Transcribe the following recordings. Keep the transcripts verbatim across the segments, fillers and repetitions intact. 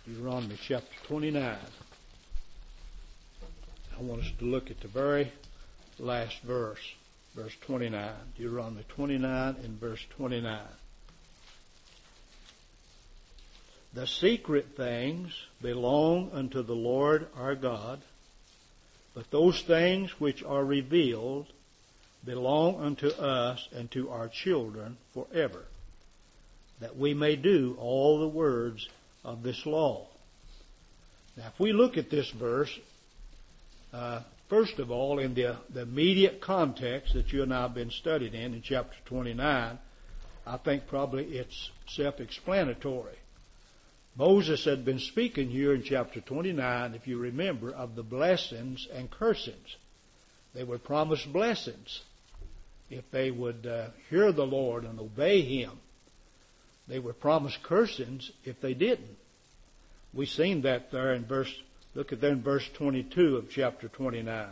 Deuteronomy chapter twenty-nine. I want us to look at the very last verse, verse twenty-nine. Deuteronomy twenty-nine and verse twenty-nine. The secret things belong unto the Lord our God, but those things which are revealed belong unto us and to our children forever, that we may do all the words of this law. Now, if we look at this verse, uh, first of all, in the, the immediate context that you and I have been studied in, in chapter twenty-nine, I think probably it's self-explanatory. Moses had been speaking here in chapter twenty-nine, if you remember, of the blessings and cursings. They were promised blessings if they would uh, hear the Lord and obey Him. They were promised cursings if they didn't. We've seen that there in verse, look at there in verse twenty-two of chapter twenty-nine.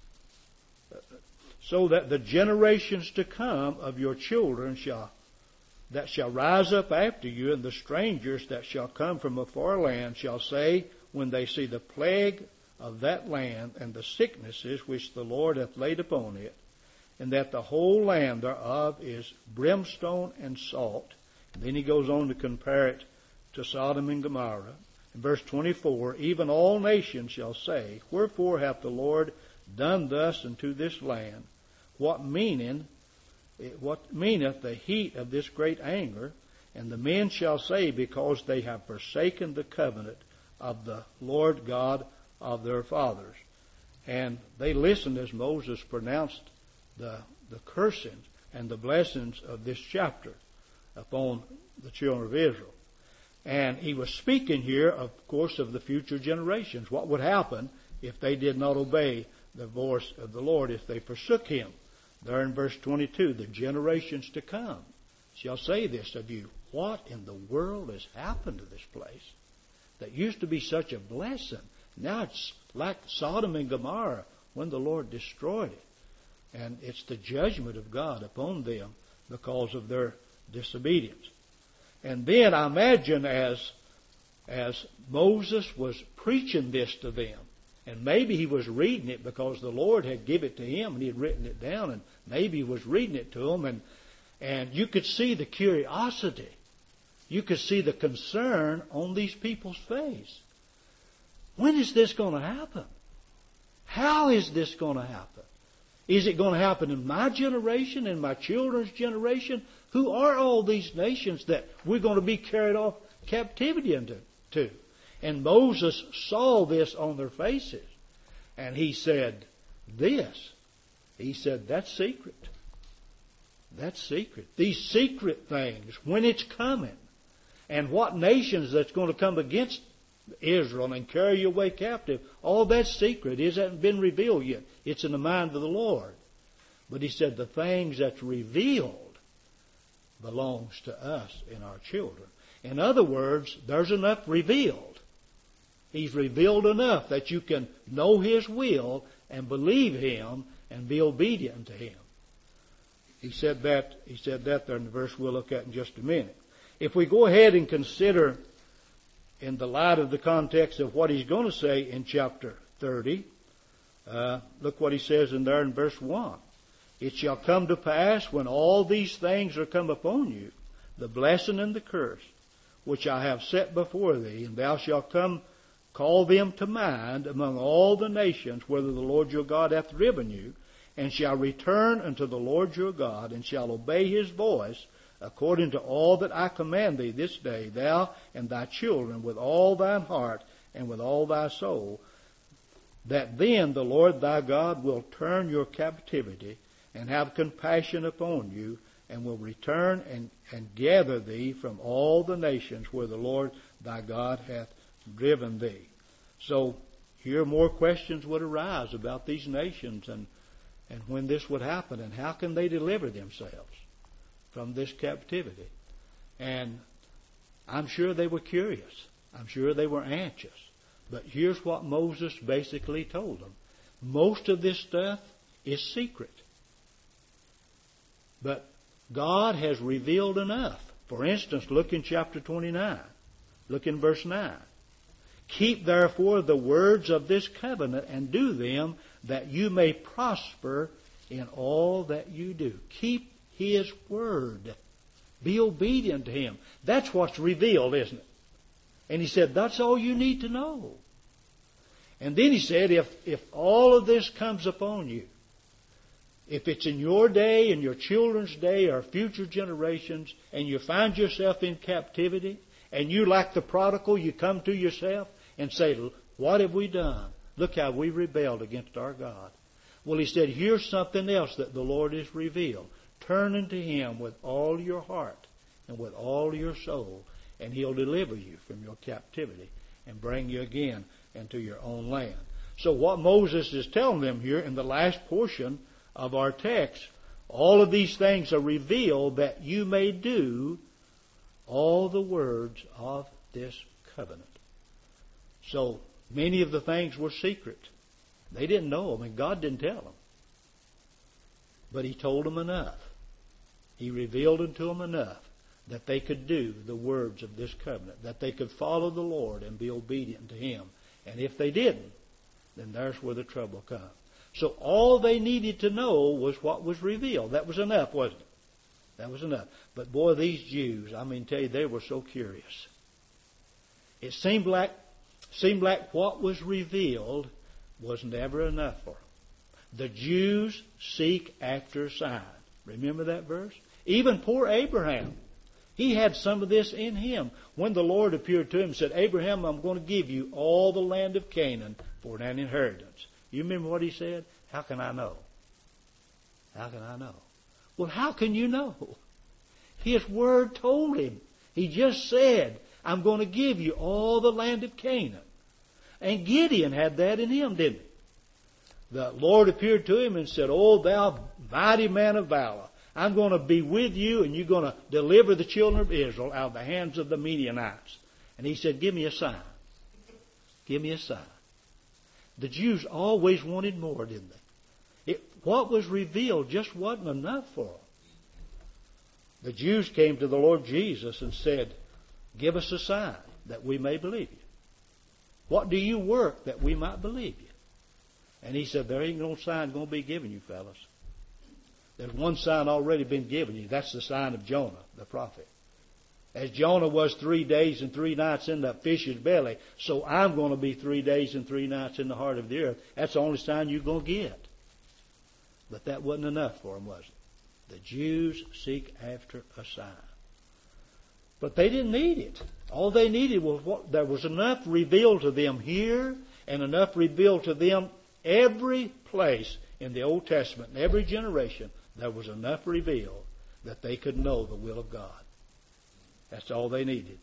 So that the generations to come of your children shall, that shall rise up after you, and the strangers that shall come from a far land shall say, when they see the plague of that land and the sicknesses which the Lord hath laid upon it, and that the whole land thereof is brimstone and salt. And then he goes on to compare it to Sodom and Gomorrah. In verse twenty-four, even all nations shall say, wherefore hath the Lord done thus unto this land? What meaning, what meaneth the heat of this great anger? And the men shall say, because they have forsaken the covenant of the Lord God of their fathers. And they listened as Moses pronounced the, the cursings and the blessings of this chapter upon the children of Israel. And he was speaking here, of course, of the future generations. What would happen if they did not obey the voice of the Lord, if they forsook Him? There in verse twenty-two, the generations to come shall say this of you. What in the world has happened to this place that used to be such a blessing? Now it's like Sodom and Gomorrah when the Lord destroyed it. And it's the judgment of God upon them because of their disobedience. And then I imagine as, as Moses was preaching this to them, and maybe he was reading it because the Lord had given it to him and he had written it down, and maybe he was reading it to them, and, and you could see the curiosity. You could see the concern on these people's face. When is this going to happen? How is this going to happen? Is it going to happen in my generation, in my children's generation? Who are all these nations that we're going to be carried off captivity into? To? And Moses saw this on their faces. And he said this. He said, that's secret. That's secret. These secret things, when it's coming, and what nations that's going to come against Israel and carry you away captive, all that's secret. It hasn't been revealed yet. It's in the mind of the Lord. But he said the things that's revealed belongs to us and our children. In other words, there's enough revealed. He's revealed enough that you can know His will and believe Him and be obedient to Him. He said that, he said that there in the verse we'll look at in just a minute. If we go ahead and consider in the light of the context of what he's going to say in chapter thirty, uh, look what he says in there in verse one. It shall come to pass when all these things are come upon you, the blessing and the curse, which I have set before thee, and thou shalt come call them to mind among all the nations, whither the Lord your God hath driven you, and shall return unto the Lord your God, and shall obey His voice, according to all that I command thee this day, thou and thy children, with all thine heart and with all thy soul, that then the Lord thy God will turn your captivity and have compassion upon you, and will return and, and gather thee from all the nations where the Lord thy God hath driven thee. So here more questions would arise about these nations and, and when this would happen, and how can they deliver themselves from this captivity. And I'm sure they were curious. I'm sure they were anxious. But here's what Moses basically told them. Most of this stuff is secret. But God has revealed enough. For instance, look in chapter twenty-nine. Look in verse nine. Keep therefore the words of this covenant and do them, that you may prosper in all that you do. Keep His word. Be obedient to Him. That's what's revealed, isn't it? And He said, that's all you need to know. And then He said, if, if all of this comes upon you, if it's in your day and your children's day or future generations, and you find yourself in captivity, and you, like the prodigal, you come to yourself and say, what have we done? Look how we rebelled against our God. Well, He said, here's something else that the Lord has revealed. Turn unto Him with all your heart and with all your soul, and He'll deliver you from your captivity and bring you again into your own land. So what Moses is telling them here in the last portion of our text, all of these things are revealed that you may do all the words of this covenant. So many of the things were secret. They didn't know them, and God didn't tell them. But He told them enough. He revealed unto them enough that they could do the words of this covenant, that they could follow the Lord and be obedient to Him. And if they didn't, then there's where the trouble comes. So all they needed to know was what was revealed. That was enough, wasn't it? That was enough. But boy, these Jews, I mean, tell you, they were so curious. It seemed like, seemed like what was revealed was never enough for them. The Jews seek after a sign. Remember that verse? Even poor Abraham, he had some of this in him. When the Lord appeared to him and said, Abraham, I'm going to give you all the land of Canaan for an inheritance. You remember what he said? How can I know? How can I know? Well, how can you know? His word told him. He just said, I'm going to give you all the land of Canaan. And Gideon had that in him, didn't he? The Lord appeared to him and said, O thou mighty man of valor, I'm going to be with you, and you're going to deliver the children of Israel out of the hands of the Midianites. And he said, give me a sign. Give me a sign. The Jews always wanted more, didn't they? It, what was revealed just wasn't enough for them. The Jews came to the Lord Jesus and said, give us a sign that we may believe you. What do you work that we might believe you? And He said, there ain't no sign going to be given you, fellas. There's one sign already been given you. That's the sign of Jonah, the prophet. As Jonah was three days and three nights in that fish's belly, so I'm going to be three days and three nights in the heart of the earth. That's the only sign you're going to get. But that wasn't enough for them, was it? The Jews seek after a sign. But they didn't need it. All they needed was what there was enough revealed to them here and enough revealed to them every place in the Old Testament, in every generation. There was enough revealed that they could know the will of God. That's all they needed.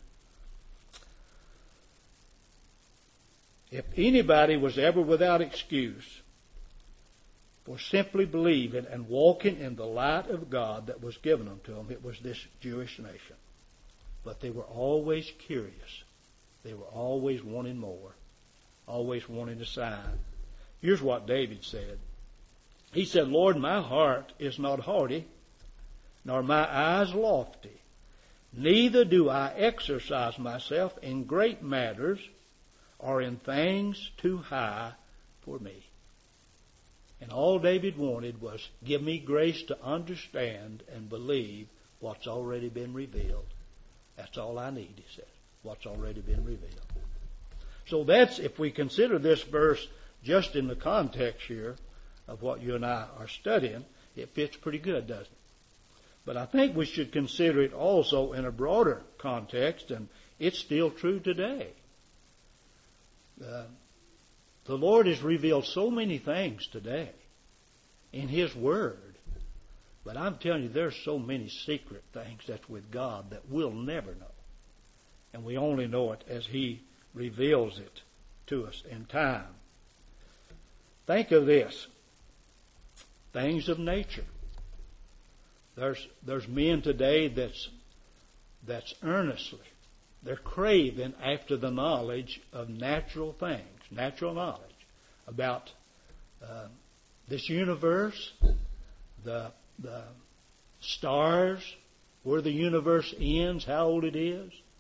If anybody was ever without excuse for simply believing and walking in the light of God that was given unto them, it was this Jewish nation. But they were always curious. They were always wanting more, always wanting a sign. Here's what David said. He said, Lord, my heart is not haughty, nor my eyes lofty. Neither do I exercise myself in great matters or in things too high for me. And all David wanted was, give me grace to understand and believe what's already been revealed. That's all I need, he said, what's already been revealed. So that's, if we consider this verse just in the context here of what you and I are studying, it fits pretty good, doesn't it? But I think we should consider it also in a broader context, and it's still true today. Uh, the Lord has revealed so many things today in His Word. But I'm telling you, there's so many secret things that's with God that we'll never know. And we only know it as He reveals it to us in time. Think of this. Things of nature. There's, there's men today that's, that's earnestly, they're craving after the knowledge of natural things, natural knowledge about uh, this universe, the, the stars, where the universe ends, how old it is,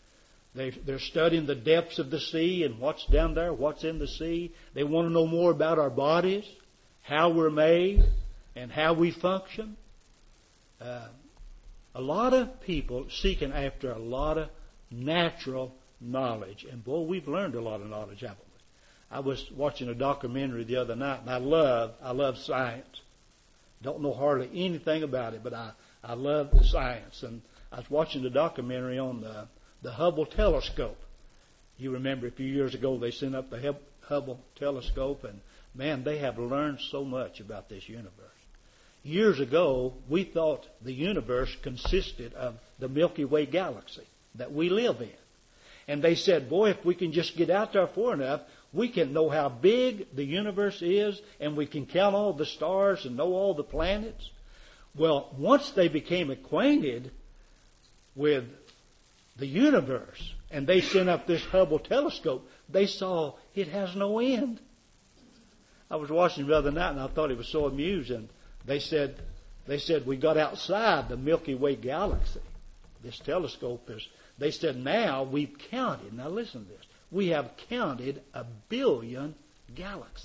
They, they're studying the depths of the sea and what's down there, what's in the sea. They want to know more about our bodies, how we're made, and how we function. Uh, a lot of people seeking after a lot of natural knowledge. And boy, we've learned a lot of knowledge, haven't we? I was watching a documentary the other night, and I love, I love science. Don't know hardly anything about it, but I, I love science. And I was watching the documentary on the, the Hubble telescope. You remember a few years ago they sent up the Hubble telescope, and man, they have learned so much about this universe. Years ago, we thought the universe consisted of the Milky Way galaxy that we live in. And they said, boy, if we can just get out there far enough, we can know how big the universe is, and we can count all the stars and know all the planets. Well, once they became acquainted with the universe, and they sent up this Hubble telescope, they saw it has no end. I was watching the other night, and I thought it was so amusing. They said, they said we got outside the Milky Way galaxy. This telescope is, they said now we've counted, now listen to this, we have counted a billion galaxies.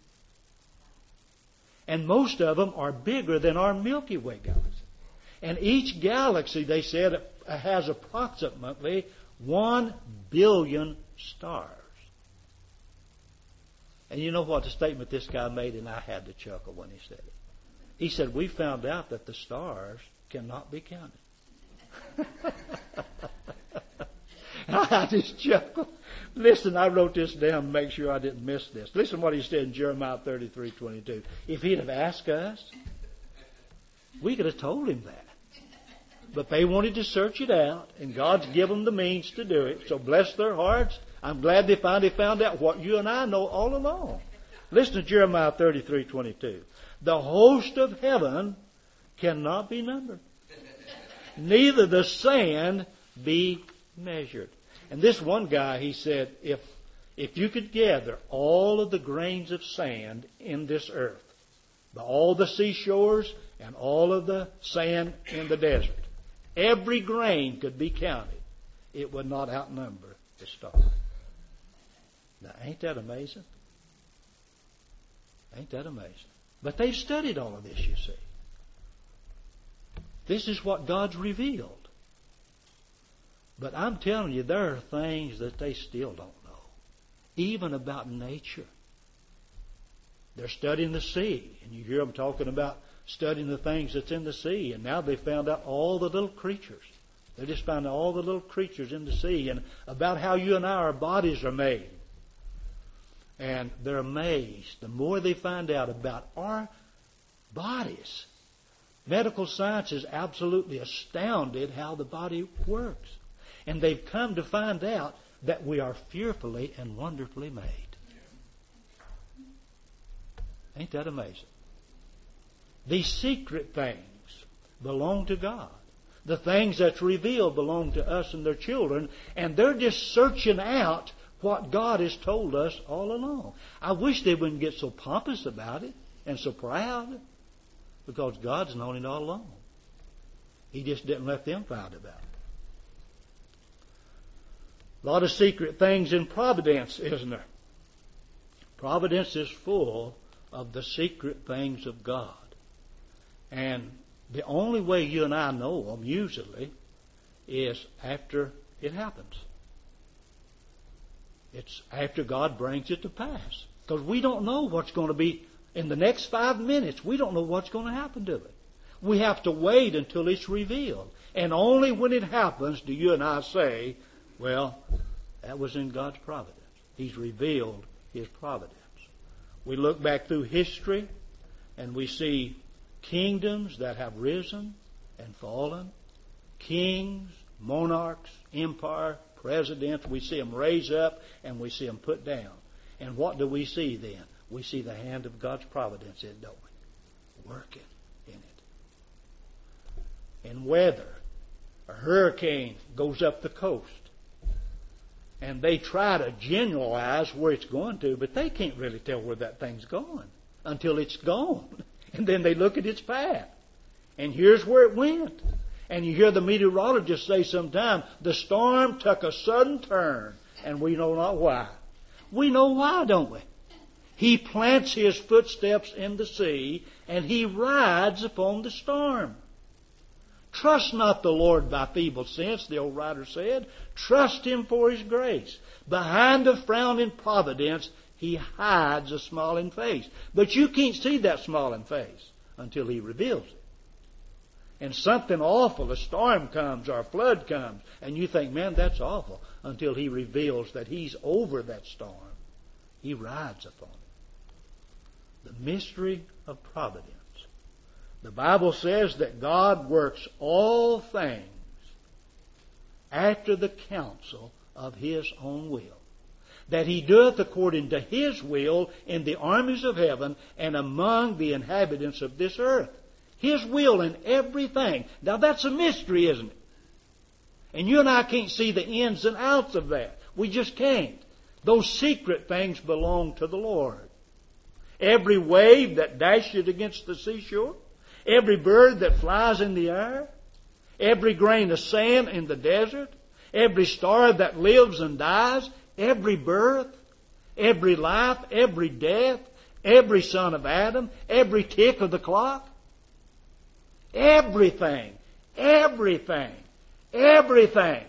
And most of them are bigger than our Milky Way galaxy. And each galaxy, they said, has approximately one billion stars. And you know what the statement this guy made, and I had to chuckle when he said it. He said, we found out that the stars cannot be counted. I just chuckled. Listen, I wrote this down to make sure I didn't miss this. Listen to what he said in Jeremiah thirty-three twenty-two. If he'd have asked us, we could have told him that. But they wanted to search it out, and God's given them the means to do it. So bless their hearts. I'm glad they finally found out what you and I know all along. Listen to Jeremiah thirty-three twenty-two. The host of heaven cannot be numbered, neither the sand be measured. And this one guy, he said, if if you could gather all of the grains of sand in this earth, all the seashores and all of the sand in the desert, every grain could be counted, it would not outnumber the stars. Now, ain't that amazing? Ain't that amazing? But they've studied all of this, you see. This is what God's revealed. But I'm telling you, there are things that they still don't know, even about nature. They're studying the sea, and you hear them talking about studying the things that's in the sea, and now they found out all the little creatures. They just found out all the little creatures in the sea, and about how you and I, our bodies are made. And they're amazed. The more they find out about our bodies, medical science is absolutely astounded how the body works. And they've come to find out that we are fearfully and wonderfully made. Ain't that amazing? These secret things belong to God. The things that's revealed belong to us and their children. And they're just searching out what God has told us all along. I wish they wouldn't get so pompous about it and so proud, because God's known it all along. He just didn't let them find about it. A lot of secret things in providence, isn't there? Providence is full of the secret things of God. And the only way you and I know them, usually, is after it happens. It's after God brings it to pass. Because we don't know what's going to be in the next five minutes. We don't know what's going to happen to it. We have to wait until it's revealed. And only when it happens do you and I say, well, that was in God's providence. He's revealed His providence. We look back through history and we see kingdoms that have risen and fallen. Kings, monarchs, empire, presidents. We see them raise up and we see them put down. And what do we see then? We see the hand of God's providence in it, don't we? Working in it. In weather, a hurricane goes up the coast. And they try to generalize where it's going to, but they can't really tell where that thing's going until it's gone. And then they look at its path. And here's where it went. And you hear the meteorologist say sometime, the storm took a sudden turn, and we know not why. We know why, don't we? He plants his footsteps in the sea, and he rides upon the storm. Trust not the Lord by feeble sense, the old writer said. Trust Him for His grace. Behind a frowning providence, He hides a smiling face. But you can't see that smiling face until He reveals it. And something awful, a storm comes or a flood comes, and you think, man, that's awful, until He reveals that He's over that storm. He rides upon it. The mystery of providence. The Bible says that God works all things after the counsel of His own will. That He doeth according to His will in the armies of heaven and among the inhabitants of this earth. His will in everything. Now that's a mystery, isn't it? And you and I can't see the ins and outs of that. We just can't. Those secret things belong to the Lord. Every wave that dashes against the seashore, every bird that flies in the air, every grain of sand in the desert, every star that lives and dies, every birth, every life, every death, every son of Adam, every tick of the clock, everything, everything, everything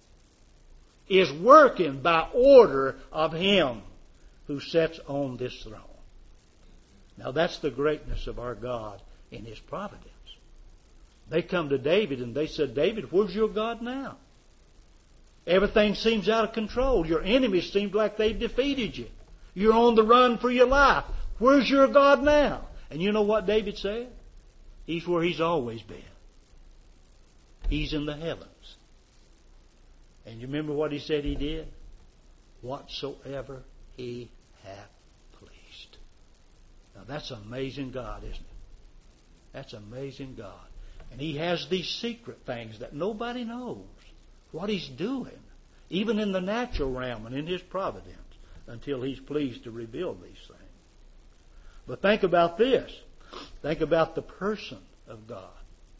is working by order of Him who sits on this throne. Now that's the greatness of our God in His providence. They come to David and they said, David, where's your God now? Everything seems out of control. Your enemies seem like they've defeated you. You're on the run for your life. Where's your God now? And you know what David said? He's where He's always been. He's in the heavens. And you remember what he said he did? Whatsoever He hath pleased. Now that's an amazing God, isn't it? That's an amazing God. And He has these secret things that nobody knows what He's doing, even in the natural realm and in His providence, until He's pleased to reveal these things. But think about this. Think about the person of God.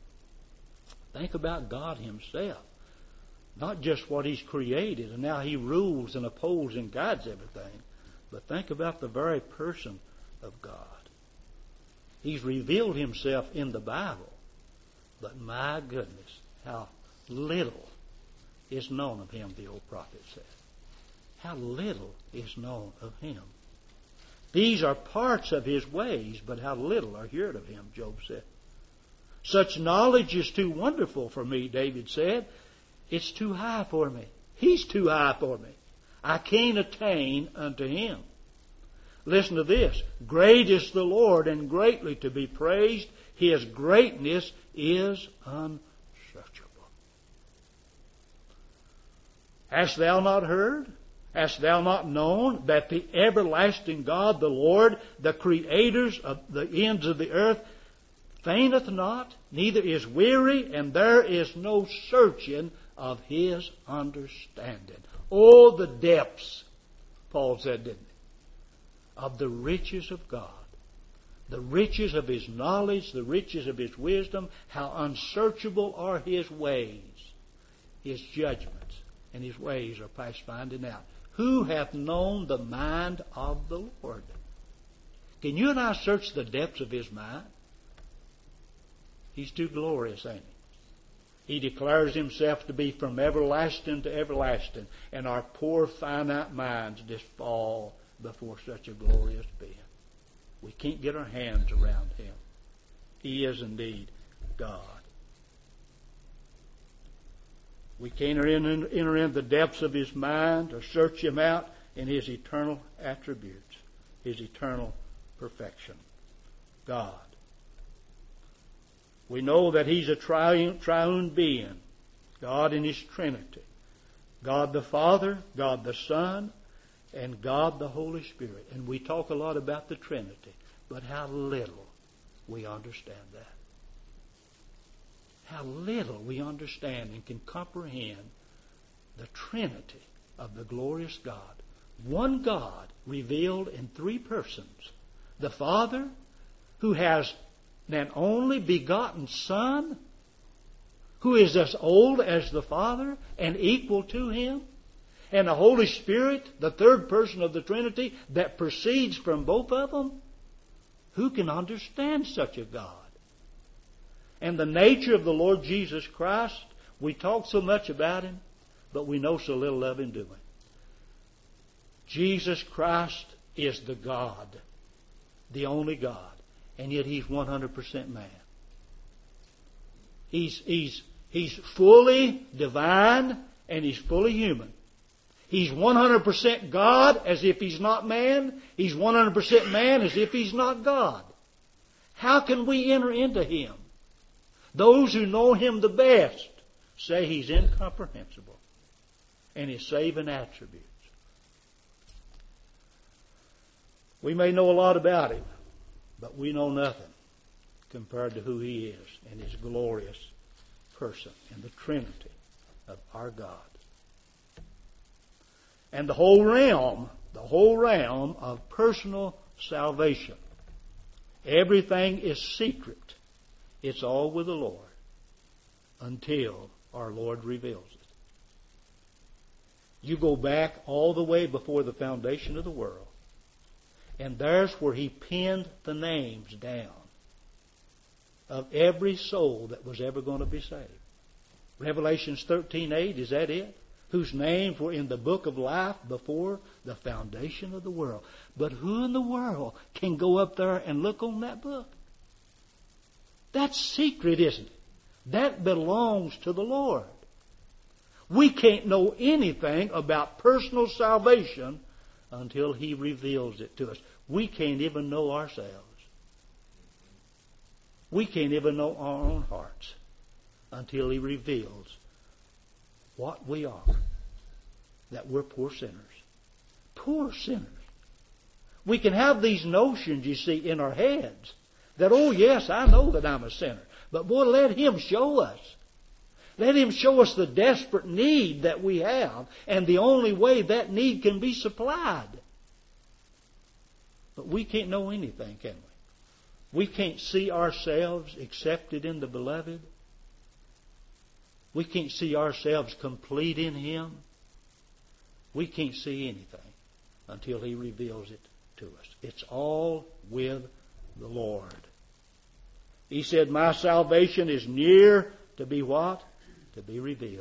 Think about God Himself. Not just what He's created and how He rules and upholds and guides everything, but think about the very person of God. He's revealed Himself in the Bible, but my goodness, how little is known of Him, the old prophet said. How little is known of Him. These are parts of His ways, but how little are heard of Him, Job said. Such knowledge is too wonderful for me, David said. It's too high for me. He's too high for me. I can't attain unto Him. Listen to this. Great is the Lord and greatly to be praised. His greatness is unsearchable. Hast thou not heard? Hast thou not known that the everlasting God, the Lord, the creators of the ends of the earth, fainteth not, neither is weary, and there is no searching of His understanding. Oh, the depths, Paul said, didn't he, of the riches of God. The riches of His knowledge, the riches of His wisdom, how unsearchable are His ways. His judgments and His ways are past finding out. Who hath known the mind of the Lord? Can you and I search the depths of His mind? He's too glorious, ain't He? He declares Himself to be from everlasting to everlasting, and our poor finite minds just fall before such a glorious being. We can't get our hands around Him. He is indeed God. We can't enter in, enter in the depths of His mind or search Him out in His eternal attributes, His eternal perfection. God. We know that He's a triune, triune being. God in His Trinity. God the Father, God the Son, and God the Holy Spirit. And we talk a lot about the Trinity, but how little we understand that. How little we understand and can comprehend the Trinity of the glorious God. One God revealed in three persons. The Father, who has an only begotten Son, who is as old as the Father and equal to Him, and the Holy Spirit, the third person of the Trinity, that proceeds from both of them? Who can understand such a God? And the nature of the Lord Jesus Christ, we talk so much about Him, but we know so little of Him, do we? Jesus Christ is the God, the only God, and yet He's one hundred percent man. He's, he's, he's fully divine and He's fully human. He's one hundred percent God as if He's not man. He's one hundred percent man as if He's not God. How can we enter into Him? Those who know Him the best say He's incomprehensible and His saving attributes. We may know a lot about Him, but we know nothing compared to who He is and His glorious person in the Trinity of our God. And the whole realm, the whole realm of personal salvation. Everything is secret. It's all with the Lord until our Lord reveals it. You go back all the way before the foundation of the world, and there's where He penned the names down of every soul that was ever going to be saved. Revelations thirteen eight, is that it? Whose names were in the book of life before the foundation of the world. But who in the world can go up there and look on that book? That's secret, isn't it? That belongs to the Lord. We can't know anything about personal salvation until He reveals it to us. We can't even know ourselves. We can't even know our own hearts until He reveals what we are. That we're poor sinners. Poor sinners. We can have these notions, you see, in our heads. That, oh yes, I know that I'm a sinner. But boy, let Him show us. Let Him show us the desperate need that we have. And the only way that need can be supplied. But we can't know anything, can we? We can't see ourselves accepted in the Beloved. We can't see ourselves complete in Him. We can't see anything until He reveals it to us. It's all with the Lord. He said, my salvation is near to be what? To be revealed.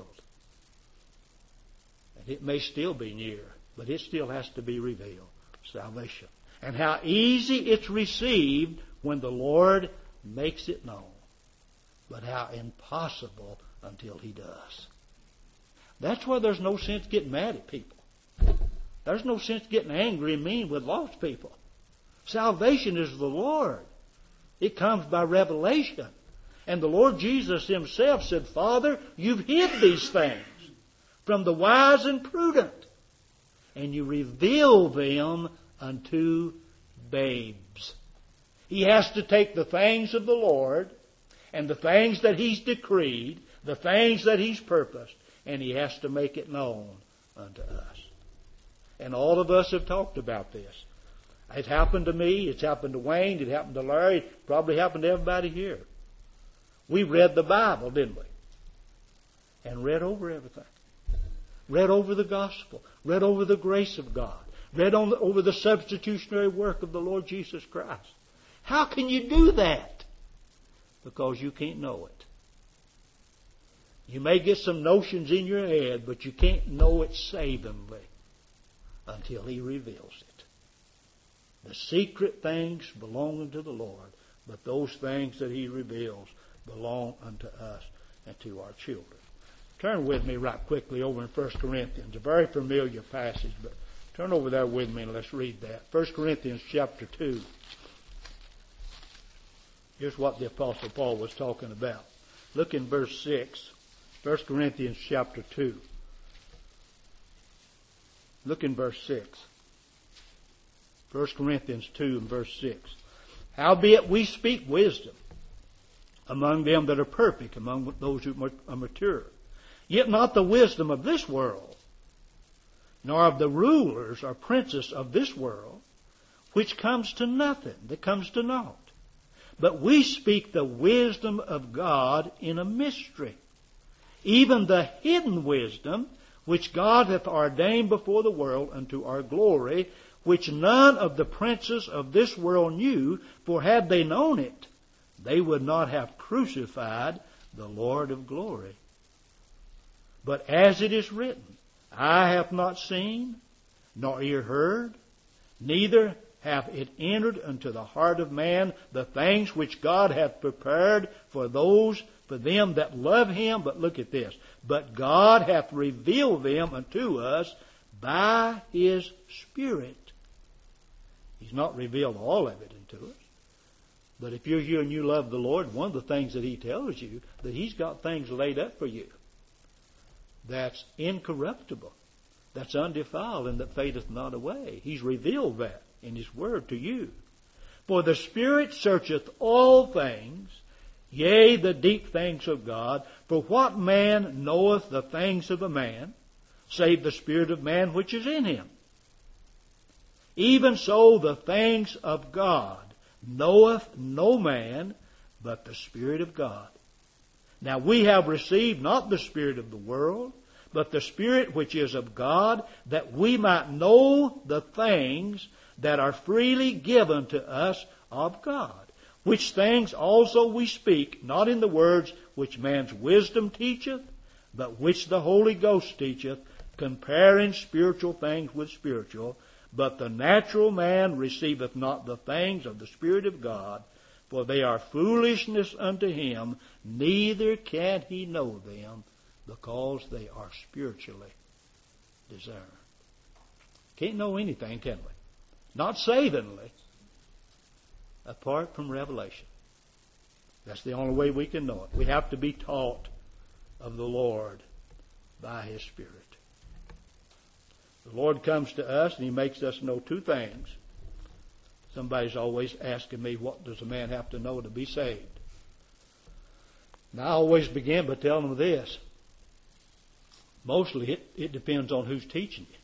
And it may still be near, but it still has to be revealed. Salvation. And how easy it's received when the Lord makes it known. But how impossible until He does. That's why there's no sense getting mad at people. There's no sense getting angry and mean with lost people. Salvation is the Lord. It comes by revelation. And the Lord Jesus Himself said, Father, you've hid these things from the wise and prudent, and you reveal them unto babes. He has to take the things of the Lord and the things that He's decreed, the things that He's purposed, and He has to make it known unto us. And all of us have talked about this. It happened to me, it's happened to Wayne, it happened to Larry, it probably happened to everybody here. We read the Bible, didn't we? And read over everything. Read over the gospel. Read over the grace of God. Read on the, over the substitutionary work of the Lord Jesus Christ. How can you do that? Because you can't know it. You may get some notions in your head, but you can't know it savingly until He reveals it. The secret things belong unto the Lord, but those things that He reveals belong unto us and to our children. Turn with me right quickly over in First Corinthians, a very familiar passage, but turn over there with me and let's read that. First Corinthians chapter two. Here's what the Apostle Paul was talking about. Look in verse six. First Corinthians chapter two. Look in verse six. First Corinthians two and verse six. Howbeit we speak wisdom among them that are perfect, among those who are mature. Yet not the wisdom of this world, nor of the rulers or princes of this world, which comes to nothing, that comes to naught. But we speak the wisdom of God in a mystery, even the hidden wisdom, which God hath ordained before the world unto our glory, which none of the princes of this world knew, for had they known it, they would not have crucified the Lord of glory. But as it is written, eye hath not seen, nor ear heard, neither hath it entered into the heart of man the things which God hath prepared for those, for them that love Him. But look at this. But God hath revealed them unto us by His Spirit. He's not revealed all of it unto us. But if you're here and you love the Lord, one of the things that He tells you, that He's got things laid up for you that's incorruptible, that's undefiled, and that fadeth not away. He's revealed that in His Word to you. For the Spirit searcheth all things, yea, the deep things of God. For what man knoweth the things of a man, save the spirit of man which is in him? Even so the things of God knoweth no man, but the Spirit of God. Now we have received not the spirit of the world, but the Spirit which is of God, that we might know the things that are freely given to us of God. Which things also we speak, not in the words which man's wisdom teacheth, but which the Holy Ghost teacheth, comparing spiritual things with spiritual. But the natural man receiveth not the things of the Spirit of God, for they are foolishness unto him, neither can he know them, because they are spiritually discerned. Can't know anything, can we? Not savingly, apart from revelation. That's the only way we can know it. We have to be taught of the Lord by His Spirit. The Lord comes to us and He makes us know two things. Somebody's always asking me, what does a man have to know to be saved? And I always begin by telling them this. Mostly it, it depends on who's teaching you.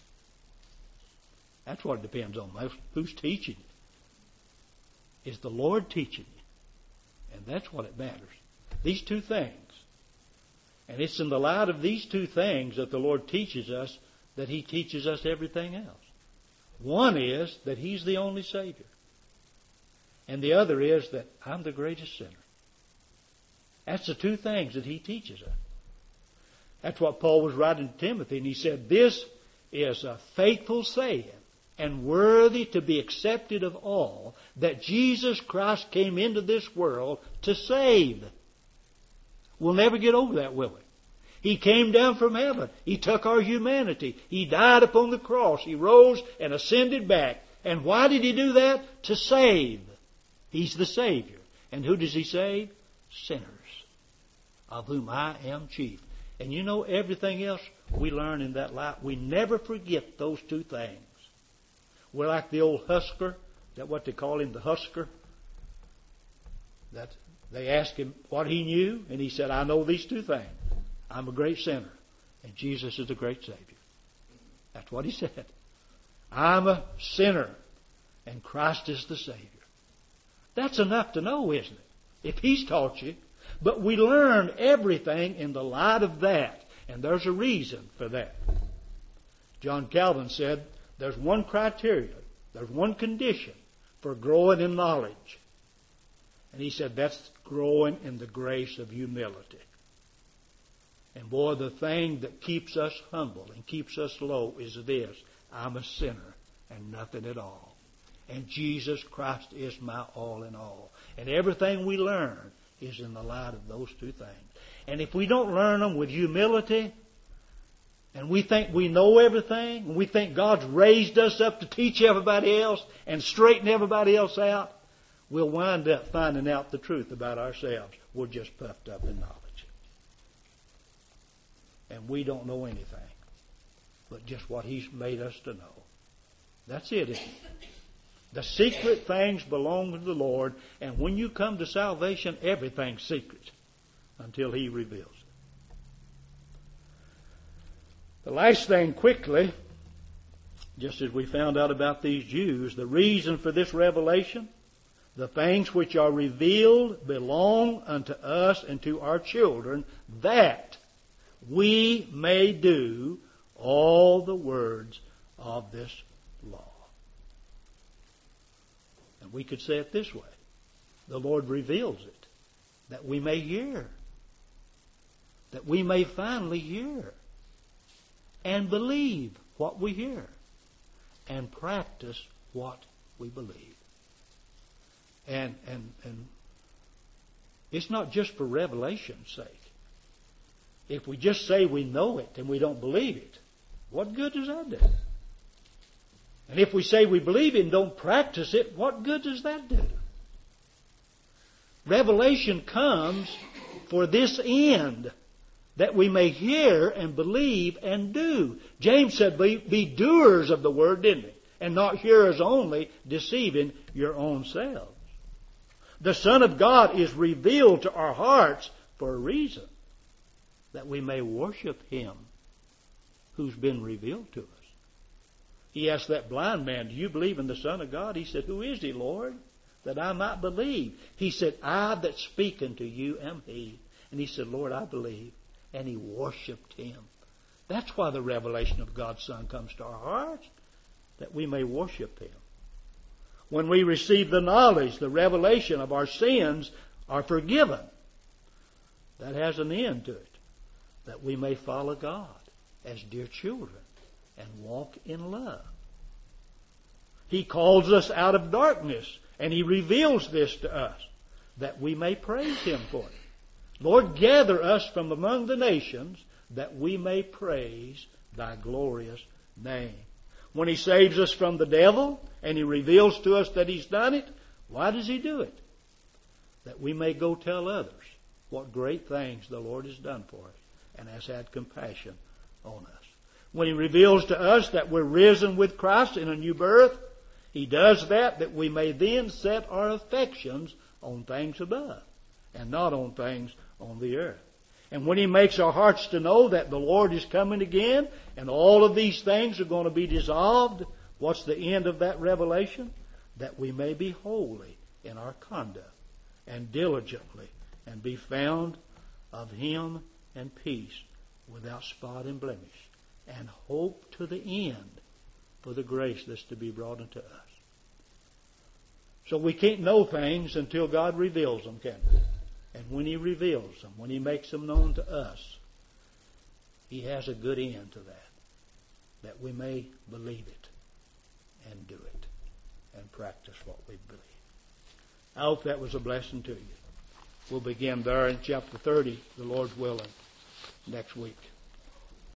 That's what it depends on. Who's teaching you? Is the Lord teaching you? And that's what it matters. These two things. And it's in the light of these two things that the Lord teaches us that He teaches us everything else. One is that He's the only Savior. And the other is that I'm the greatest sinner. That's the two things that He teaches us. That's what Paul was writing to Timothy, and he said, this is a faithful saying and worthy to be accepted of all, that Jesus Christ came into this world to save. We'll never get over that, will we? He came down from heaven. He took our humanity. He died upon the cross. He rose and ascended back. And why did He do that? To save. He's the Savior. And who does He save? Sinners, of whom I am chief. And you know, everything else we learn in that life, we never forget those two things. We're like the old husker. Is that what they call him, the husker? That they asked him what he knew, and he said, I know these two things. I'm a great sinner, and Jesus is a great Savior. That's what he said. I'm a sinner, and Christ is the Savior. That's enough to know, isn't it? If He's taught you. But we learn everything in the light of that, and there's a reason for that. John Calvin said, there's one criteria, there's one condition for growing in knowledge. And he said that's growing in the grace of humility. And boy, the thing that keeps us humble and keeps us low is this: I'm a sinner and nothing at all. And Jesus Christ is my all in all. And everything we learn is in the light of those two things. And if we don't learn them with humility, and we think we know everything, and we think God's raised us up to teach everybody else and straighten everybody else out, we'll wind up finding out the truth about ourselves. We're just puffed up in knowledge. And we don't know anything but just what He's made us to know. That's it, isn't it? The secret things belong to the Lord, and when you come to salvation, everything's secret until He reveals it. The last thing quickly, just as we found out about these Jews, the reason for this revelation, the things which are revealed belong unto us and to our children, that we may do all the words of this law. And we could say it this way. The Lord reveals it, that we may hear. That we may finally hear and believe what we hear and practice what we believe. And, and, and it's not just for revelation's sake. If we just say we know it and we don't believe it, what good does that do? And if we say we believe it and don't practice it, what good does that do? Revelation comes for this end, that we may hear and believe and do. James said, be, be doers of the word, didn't he? And not hearers only, deceiving your own selves. The Son of God is revealed to our hearts for a reason, that we may worship Him who's been revealed to us. He asked that blind man, do you believe in the Son of God? He said, who is He, Lord, that I might believe? He said, I that speak unto you am He. And he said, Lord, I believe. And he worshipped Him. That's why the revelation of God's Son comes to our hearts, that we may worship Him. When we receive the knowledge, the revelation of our sins are forgiven. That has an end to it, that we may follow God as dear children and walk in love. He calls us out of darkness, and He reveals this to us, that we may praise Him for it. Lord, gather us from among the nations, that we may praise Thy glorious name. When He saves us from the devil, and He reveals to us that He's done it, why does He do it? That we may go tell others what great things the Lord has done for us, and has had compassion on us. When He reveals to us that we're risen with Christ in a new birth, He does that that we may then set our affections on things above, and not on things on the earth. And when He makes our hearts to know that the Lord is coming again, and all of these things are going to be dissolved, what's the end of that revelation? That we may be holy in our conduct, and diligently, and be found of Him and peace, without spot and blemish, and hope to the end for the grace that's to be brought unto us. So we can't know things until God reveals them, can we? And when He reveals them, when He makes them known to us, He has a good end to that, that we may believe it and do it and practice what we believe. I hope that was a blessing to you. We'll begin there in chapter thirty, the Lord's willing, next week.